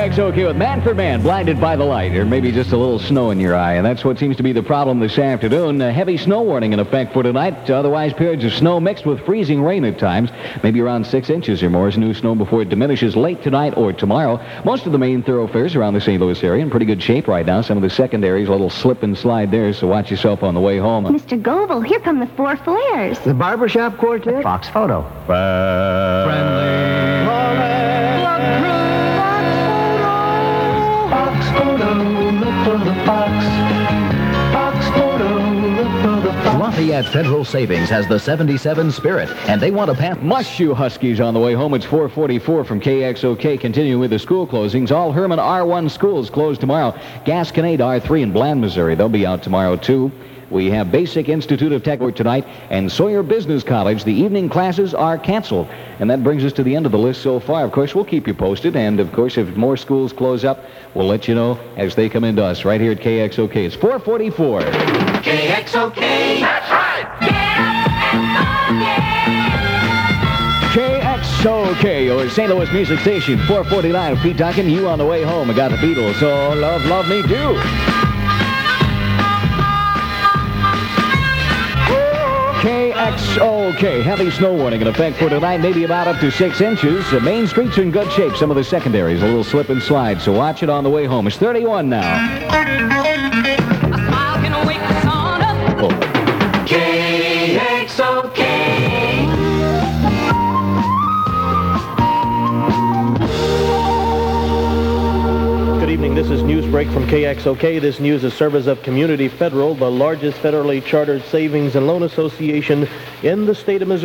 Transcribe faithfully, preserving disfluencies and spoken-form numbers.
X O K with Man for Man, blinded by the light, or maybe just a little snow in your eye, and that's what seems to be the problem this afternoon. A heavy snow warning in effect for tonight. Otherwise, periods of snow mixed with freezing rain at times, maybe around six inches or more is new snow before it diminishes late tonight or tomorrow. Most of the main thoroughfares around the Saint Louis area in pretty good shape right now. Some of the secondaries, a little slip and slide there, so watch yourself on the way home. Mister Goebel, here come the four flares. The Barbershop Quartet? Fox Photo. Friendly. Fox Photo, look for the fox. Fox Photo, look for the fox. Lafayette Federal Savings has the seventy-seven Spirit, and they want to pass. Mushu Huskies on the way home. It's four forty-four from K X O K. Continuing with the school closings. All Herman R one schools closed tomorrow. Gasconade R three in Bland, Missouri. They'll be out tomorrow, too. We have Basic Institute of Tech tonight, and Sawyer Business College. The evening classes are canceled. And that brings us to the end of the list so far. Of course, we'll keep you posted. And, of course, if more schools close up, we'll let you know as they come into us right here at K X O K. It's four forty-four. K X O K. That's right. K X O K, your Saint Louis music station. four forty-nine. Pete Duncan, you on the way home. I got the Beatles. So love, love me too. K X O K, heavy snow warning in effect for tonight, maybe about up to six inches. The main streets are in good shape. Some of the secondaries, a little slip and slide, so watch it on the way home. It's thirty-one now. Oh. K X O K. Good evening. This is Newsbreak from K X O K. This news is service of Community Federal, the largest federally chartered savings and loan association in the state of Missouri.